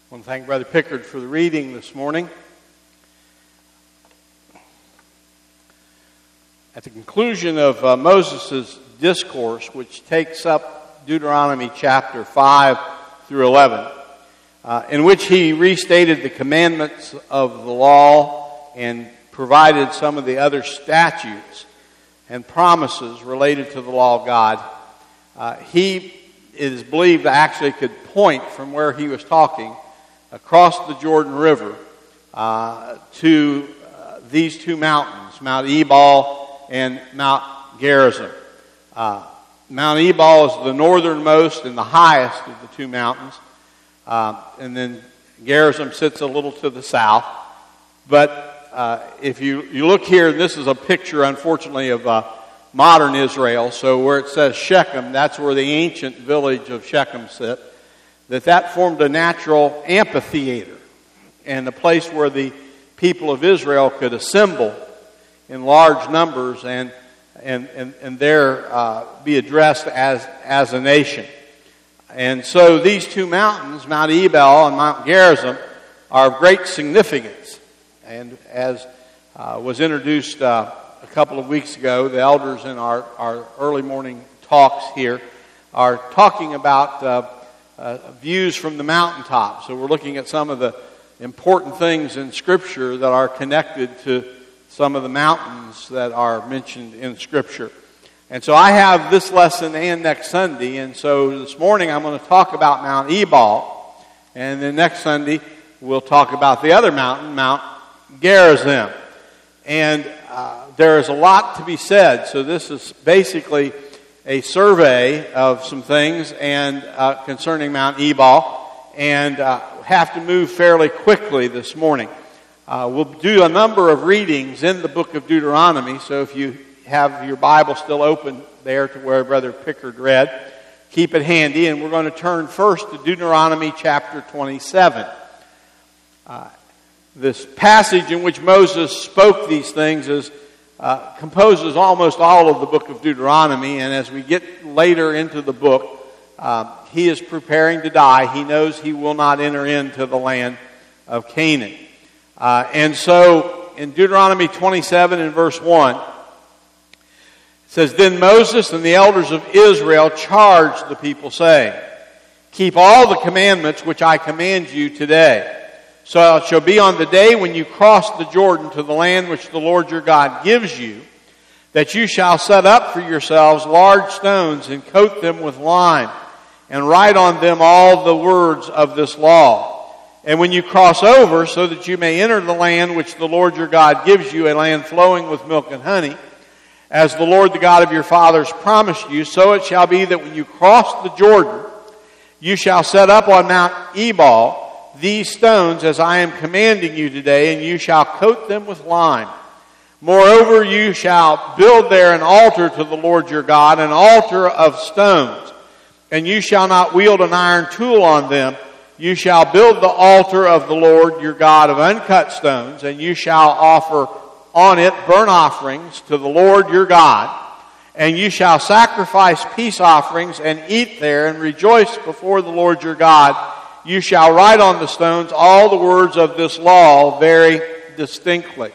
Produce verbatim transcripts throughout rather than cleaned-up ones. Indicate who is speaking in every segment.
Speaker 1: I want to thank Brother Pickard for the reading this morning. At the conclusion of uh, Moses' discourse, which takes up Deuteronomy chapter five through eleven, uh, in which he restated the commandments of the law and provided some of the other statutes and promises related to the law of God, uh, he it is believed actually could point from where he was talking across the Jordan River uh, to uh, these two mountains, Mount Ebal and Mount Gerizim. Uh, Mount Ebal is the northernmost and the highest of the two mountains, uh, and then Gerizim sits a little to the south. But uh, if you, you look here, this is a picture, unfortunately, of uh, modern Israel. So where it says Shechem, that's where the ancient village of Shechem sit. That that formed a natural amphitheater and a place where the people of Israel could assemble in large numbers and and and, and there uh, be addressed as as a nation. And so these two mountains, Mount Ebal and Mount Gerizim, are of great significance. And as uh, was introduced uh, a couple of weeks ago, the elders in our, our early morning talks here are talking about uh, Uh, views from the mountaintop. So we're looking at some of the important things in Scripture that are connected to some of the mountains that are mentioned in Scripture. And so I have this lesson and next Sunday, and so this morning I'm going to talk about Mount Ebal, and then next Sunday we'll talk about the other mountain, Mount Gerizim. And uh, there is a lot to be said, so this is basically a survey of some things and uh, concerning Mount Ebal, and uh, have to move fairly quickly this morning. Uh, we'll do a number of readings in the book of Deuteronomy, so if you have your Bible still open there to where Brother Pickard read, keep it handy, and we're going to turn first to Deuteronomy chapter twenty-seven. Uh, this passage in which Moses spoke these things is Uh, composes almost all of the book of Deuteronomy, and as we get later into the book, uh, he is preparing to die. He knows he will not enter into the land of Canaan. Uh, and so, in Deuteronomy twenty-seven and verse one, it says, "Then Moses and the elders of Israel charged the people, saying, Keep all the commandments which I command you today. So it shall be on the day when you cross the Jordan to the land which the Lord your God gives you, that you shall set up for yourselves large stones and coat them with lime, and write on them all the words of this law. And when you cross over, so that you may enter the land which the Lord your God gives you, a land flowing with milk and honey, as the Lord the God of your fathers promised you, so it shall be that when you cross the Jordan, you shall set up on Mount Ebal these stones as I am commanding you today, and you shall coat them with lime. Moreover, you shall build there an altar to the Lord your God, an altar of stones. And you shall not wield an iron tool on them. You shall build the altar of the Lord your God of uncut stones, and you shall offer on it burnt offerings to the Lord your God. And you shall sacrifice peace offerings and eat there and rejoice before the Lord your God. You shall write on the stones all the words of this law very distinctly."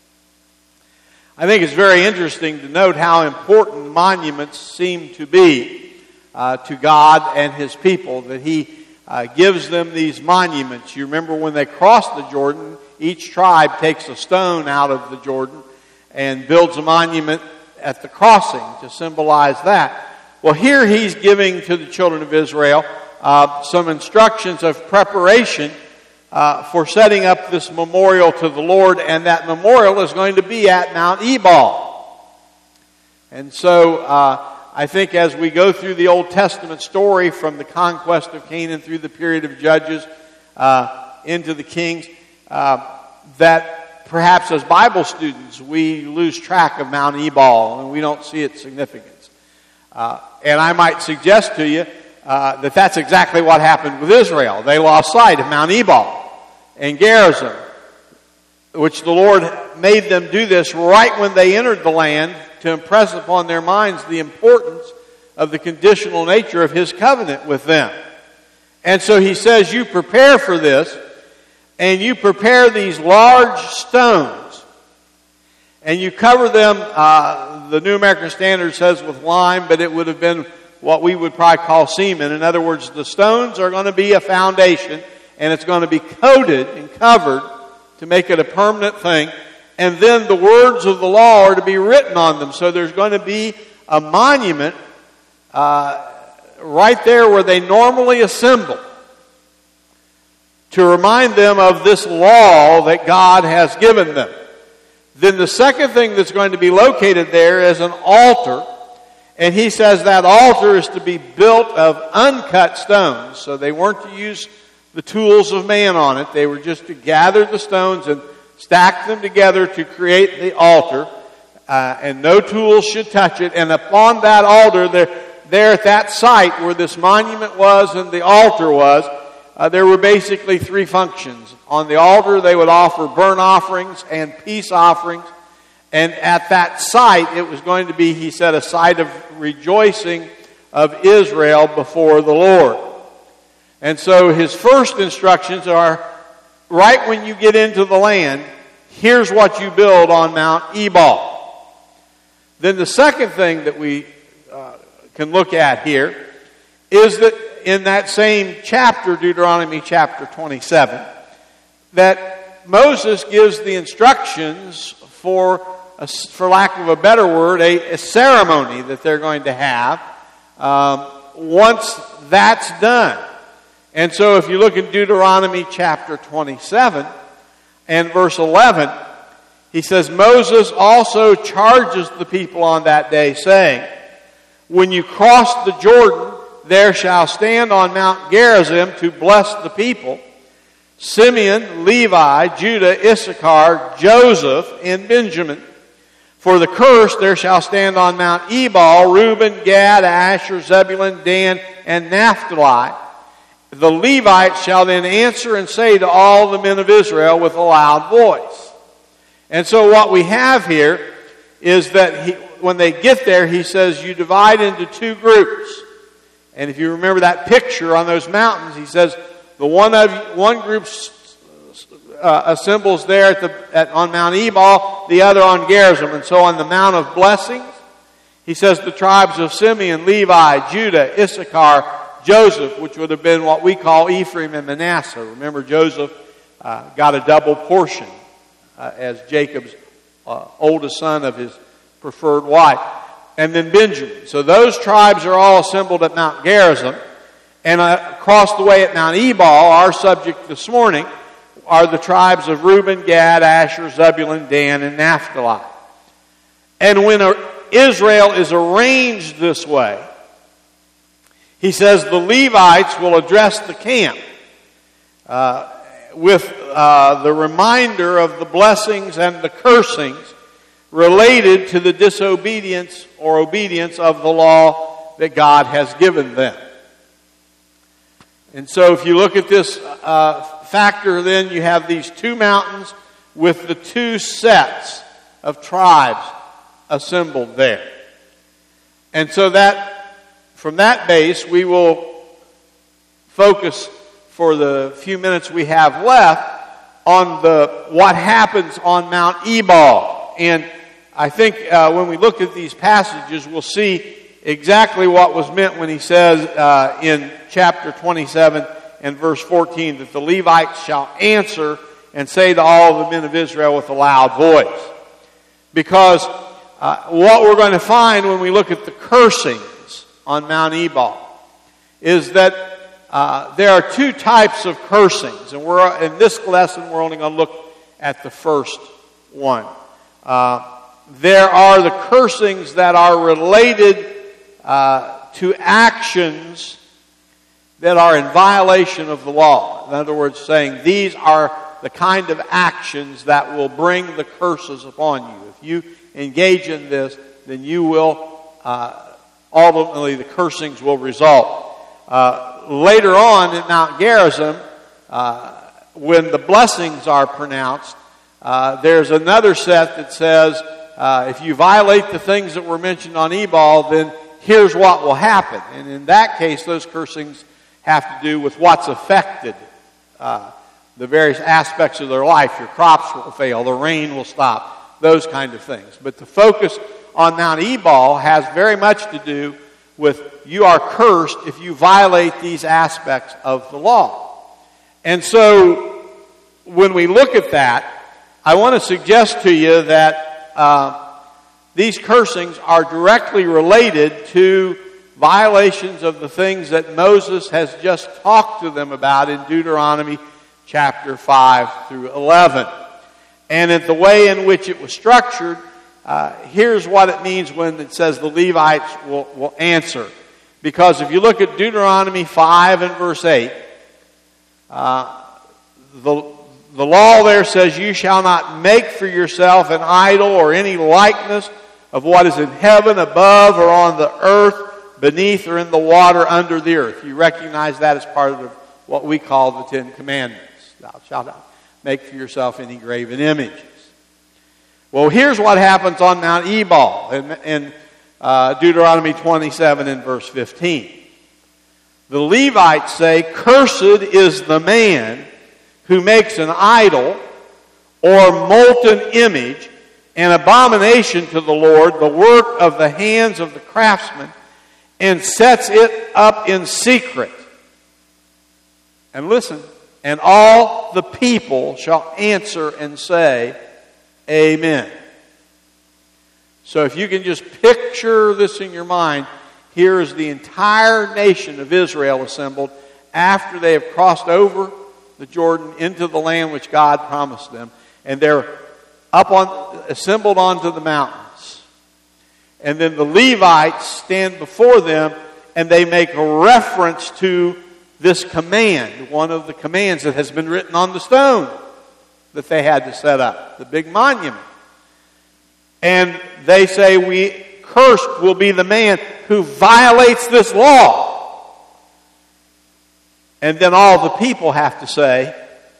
Speaker 1: I think it's very interesting to note how important monuments seem to be uh, to God and His people, that He uh, gives them these monuments. You remember when they crossed the Jordan, each tribe takes a stone out of the Jordan and builds a monument at the crossing to symbolize that. Well, here He's giving to the children of Israel Uh, some instructions of preparation uh, for setting up this memorial to the Lord, and that memorial is going to be at Mount Ebal. And so uh, I think as we go through the Old Testament story from the conquest of Canaan through the period of Judges uh, into the Kings, uh, that perhaps as Bible students we lose track of Mount Ebal and we don't see its significance. Uh, and I might suggest to you Uh, that that's exactly what happened with Israel. They lost sight of Mount Ebal and Gerizim, which the Lord made them do this right when they entered the land to impress upon their minds the importance of the conditional nature of His covenant with them. And so he says, you prepare for this, and you prepare these large stones, and you cover them, uh, the New American Standard says with lime, but it would have been what we would probably call cement. In other words, the stones are going to be a foundation, and it's going to be coated and covered to make it a permanent thing. And then the words of the law are to be written on them. So there's going to be a monument uh, right there where they normally assemble to remind them of this law that God has given them. Then the second thing that's going to be located there is an altar. And he says that altar is to be built of uncut stones. So they weren't to use the tools of man on it. They were just to gather the stones and stack them together to create the altar. Uh, and no tools should touch it. And upon that altar, there, there at that site where this monument was and the altar was, uh, there were basically three functions. On the altar, they would offer burnt offerings and peace offerings. And at that site, it was going to be, he said, a site of rejoicing of Israel before the Lord. And so his first instructions are, right when you get into the land, here's what you build on Mount Ebal. Then the second thing that we uh, can look at here is that in that same chapter, Deuteronomy chapter twenty-seven, that Moses gives the instructions for, a, for lack of a better word, a, a ceremony that they're going to have um, once that's done. And so if you look in Deuteronomy chapter twenty-seven and verse eleven, he says, Moses also charges the people on that day, saying, when you cross the Jordan, there shall stand on Mount Gerizim to bless the people, Simeon, Levi, Judah, Issachar, Joseph, and Benjamin. For the curse there shall stand on Mount Ebal, Reuben, Gad, Asher, Zebulun, Dan, and Naphtali. The Levites shall then answer and say to all the men of Israel with a loud voice. And so what we have here is that he, when they get there, he says you divide into two groups. And if you remember that picture on those mountains, he says the one of one group uh, assembles there at the at, on Mount Ebal, the other on Gerizim. And so on the Mount of Blessings, he says the tribes of Simeon, Levi, Judah, Issachar, Joseph, which would have been what we call Ephraim and Manasseh. Remember, Joseph uh, got a double portion uh, as Jacob's uh, oldest son of his preferred wife. And then Benjamin. So those tribes are all assembled at Mount Gerizim. And uh, across the way at Mount Ebal, our subject this morning, are the tribes of Reuben, Gad, Asher, Zebulun, Dan, and Naphtali. And when uh, Israel is arranged this way, he says the Levites will address the camp uh, with uh, the reminder of the blessings and the cursings related to the disobedience or obedience of the law that God has given them. And so if you look at this uh, factor, then you have these two mountains with the two sets of tribes assembled there. And so that from that base, we will focus for the few minutes we have left on the what happens on Mount Ebal. And I think uh, when we look at these passages, we'll see exactly what was meant when he says uh, in chapter twenty-seven and verse fourteen that the Levites shall answer and say to all the men of Israel with a loud voice. Because uh, what we're going to find when we look at the cursing on Mount Ebal is that uh, there are two types of cursings, and we're in this lesson we're only going to look at the first one. Uh, there are the cursings that are related uh, to actions that are in violation of the law. In other words, saying these are the kind of actions that will bring the curses upon you. If you engage in this, then you will uh, ultimately, the cursings will result. Uh, later on in Mount Gerizim, uh, when the blessings are pronounced, uh, there's another set that says, uh, if you violate the things that were mentioned on Ebal, then here's what will happen. And in that case, those cursings have to do with what's affected, uh, the various aspects of their life. Your crops will fail, the rain will stop, those kind of things. But the focus on Mount Ebal has very much to do with you are cursed if you violate these aspects of the law. And so when we look at that, I want to suggest to you that uh, these cursings are directly related to violations of the things that Moses has just talked to them about in Deuteronomy chapter five through eleven. And in the way in which it was structured, uh, here's what it means when it says the Levites will, will answer. Because if you look at Deuteronomy five and verse eight, uh, the The law there says, you shall not make for yourself an idol or any likeness of what is in heaven above or on the earth beneath or in the water under the earth. You recognize that as part of what we call the Ten Commandments. Thou shalt not make for yourself any graven images. Well, here's what happens on Mount Ebal in, in uh, Deuteronomy twenty-seven and verse fifteen. The Levites say, cursed is the man who makes an idol or molten image, an abomination to the Lord, the work of the hands of the craftsman, and sets it up in secret. And listen, and all the people shall answer and say, Amen. So if you can just picture this in your mind, here is the entire nation of Israel assembled after they have crossed over the Jordan into the land which God promised them, and they're up on assembled onto the mountains. And then the Levites stand before them and they make a reference to this command, one of the commands that has been written on the stone that they had to set up, the big monument. And they say, we cursed will be the man who violates this law. And then all the people have to say,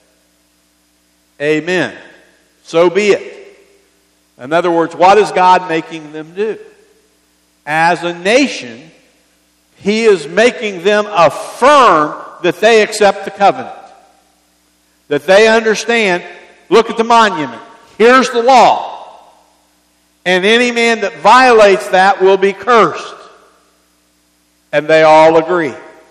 Speaker 1: Amen. So be it. In other words, what is God making them do? As a nation, He is making them affirm that they accept the covenant. That they understand, look at the monument. Here's the law. And any man that violates that will be cursed. And they all agree.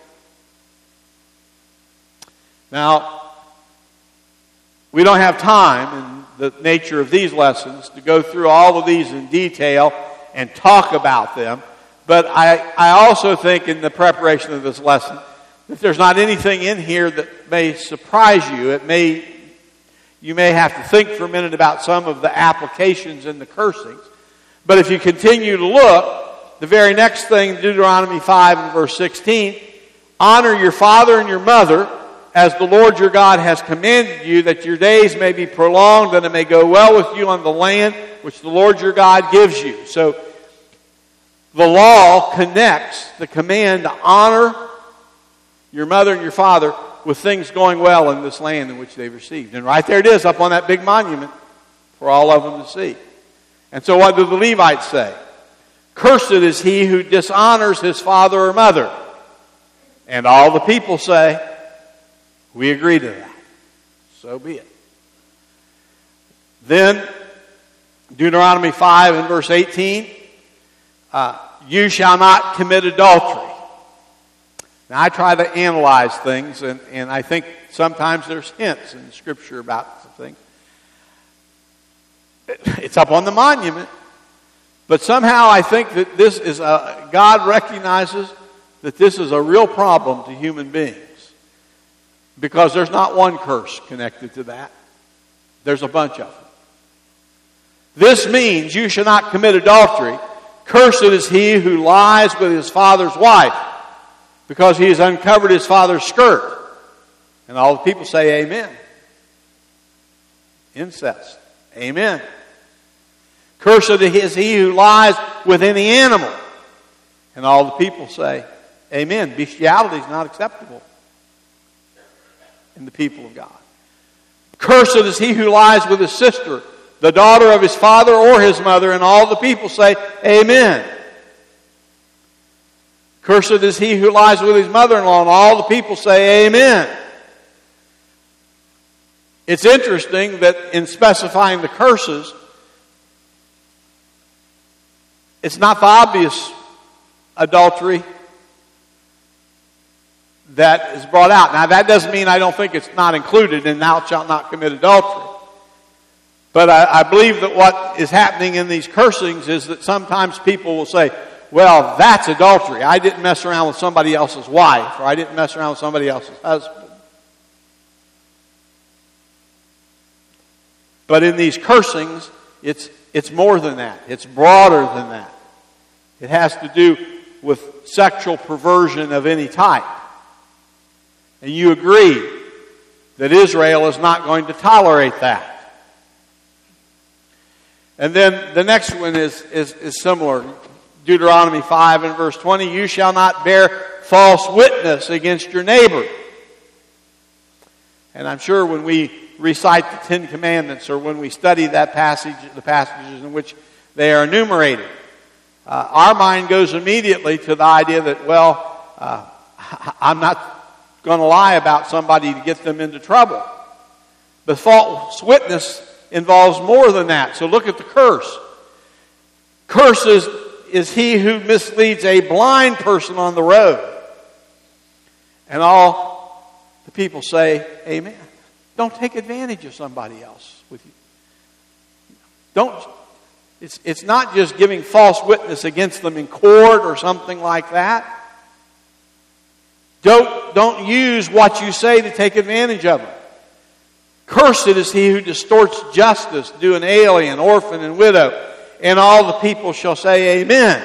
Speaker 1: Now, we don't have time in the nature of these lessons to go through all of these in detail and talk about them. But I, I also think in the preparation of this lesson that there's not anything in here that may surprise you. It may, you may have to think for a minute about some of the applications and the cursings. But if you continue to look, the very next thing, Deuteronomy five and verse sixteen, honor your father and your mother, as the Lord your God has commanded you, that your days may be prolonged and it may go well with you on the land which the Lord your God gives you. So the law connects the command to honor your mother and your father with things going well in this land in which they've received. And right there it is up on that big monument for all of them to see. And so what do the Levites say? Cursed is he who dishonors his father or mother. And all the people say, we agree to that. So be it. Then, Deuteronomy five and verse eighteen, uh, you shall not commit adultery. Now, I try to analyze things, and, and I think sometimes there's hints in Scripture about some things. It's up on the monument, but somehow I think that this is a, God recognizes that this is a real problem to human beings. Because there's not one curse connected to that. There's a bunch of them. This means you shall not commit adultery. Cursed is he who lies with his father's wife, because he has uncovered his father's skirt. And all the people say amen. Incest. Amen. Cursed is he who lies with any animal. And all the people say amen. Bestiality is not acceptable in the people of God. Cursed is he who lies with his sister, the daughter of his father or his mother, and all the people say, Amen. Cursed is he who lies with his mother-in-law, and all the people say amen. It's interesting that in specifying the curses, it's not the obvious adultery that is brought out. Now, that doesn't mean I don't think it's not included in thou shalt not commit adultery. But I, I believe that what is happening in these cursings is that sometimes people will say, well, that's adultery. I didn't mess around with somebody else's wife, or I didn't mess around with somebody else's husband. But in these cursings, it's, it's more than that. It's broader than that. It has to do with sexual perversion of any type. And you agree that Israel is not going to tolerate that. And then the next one is, is, is similar. Deuteronomy five and verse twenty, you shall not bear false witness against your neighbor. And I'm sure when we recite the Ten Commandments, or when we study that passage, the passages in which they are enumerated, uh, our mind goes immediately to the idea that, well, uh, I'm not going to lie about somebody to get them into trouble. But false witness involves more than that. So look at the curse. Curse is, is he who misleads a blind person on the road. And all the people say, amen. Don't take advantage of somebody else with you. Don't, it's, it's not just giving false witness against them in court or something like that. Don't, don't use what you say to take advantage of them. Cursed is he who distorts justice, due an alien, orphan, and widow. And all the people shall say amen.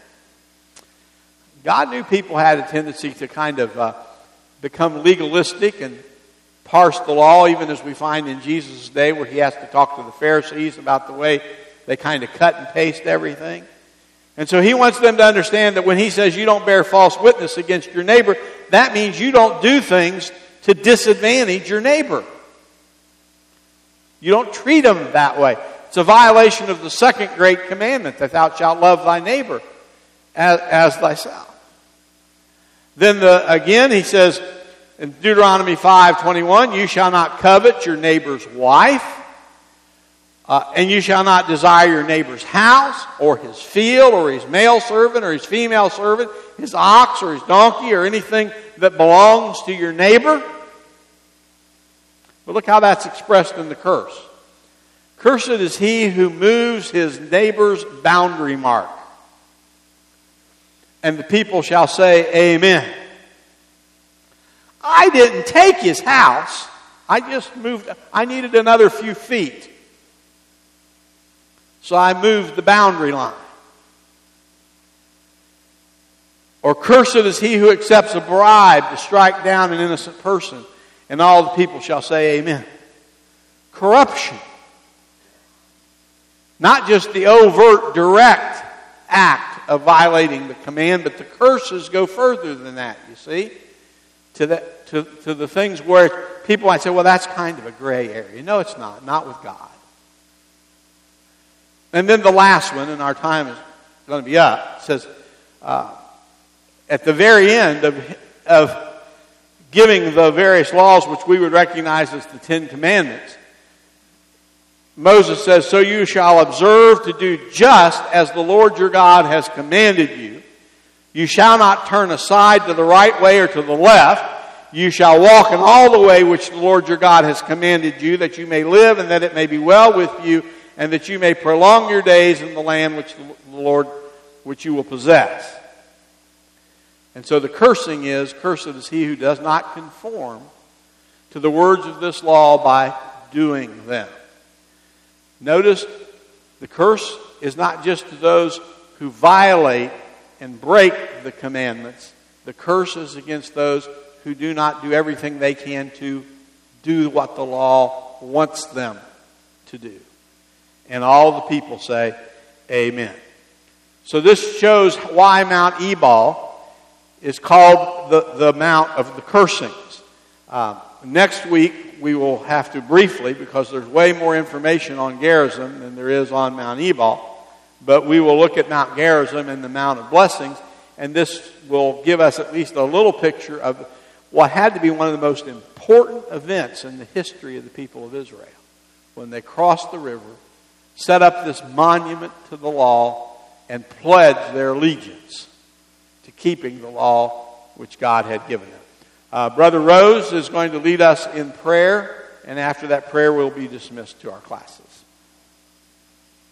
Speaker 1: God knew people had a tendency to kind of uh, become legalistic and parse the law, even as we find in Jesus' day where he has to talk to the Pharisees about the way they kind of cut and paste everything. And so he wants them to understand that when he says you don't bear false witness against your neighbor, that means you don't do things to disadvantage your neighbor. You don't treat them that way. It's a violation of the second great commandment, that thou shalt love thy neighbor as, as thyself. Then the, again he says in Deuteronomy five twenty-one, you shall not covet your neighbor's wife, uh, and you shall not desire your neighbor's house, or his field, or his male servant, or his female servant, his ox, or his donkey, or anything that belongs to your neighbor. But look how that's expressed in the curse. Cursed is he who moves his neighbor's boundary mark. And the people shall say, amen. I didn't take his house. I just moved. I needed another few feet. So I moved the boundary line. Or cursed is he who accepts a bribe to strike down an innocent person. And all the people shall say amen. Corruption. Not just the overt, direct act of violating the command, but the curses go further than that, you see. To the, to, to the things where people might say, well, that's kind of a gray area. No, it's not. Not with God. And then the last one, and our time is going to be up, says, uh, at the very end of, of giving the various laws which we would recognize as the Ten Commandments, Moses says, so you shall observe to do just as the Lord your God has commanded you. You shall not turn aside to the right way or to the left. You shall walk in all the way which the Lord your God has commanded you, that you may live and that it may be well with you, and that you may prolong your days in the land which the Lord, which you will possess. And so the cursing is, cursed is he who does not conform to the words of this law by doing them. Notice the curse is not just to those who violate and break the commandments. The curse is against those who do not do everything they can to do what the law wants them to do. And all the people say, amen. So this shows why Mount Ebal is called the, the Mount of the Cursings. Uh, next week, we will have to briefly, because there's way more information on Gerizim than there is on Mount Ebal, but we will look at Mount Gerizim and the Mount of Blessings, and this will give us at least a little picture of what had to be one of the most important events in the history of the people of Israel. When they crossed the river, set up this monument to the law, and pledged their allegiance to keeping the law which God had given them. Uh, Brother Rose is going to lead us in prayer, and after that prayer we'll be dismissed to our classes.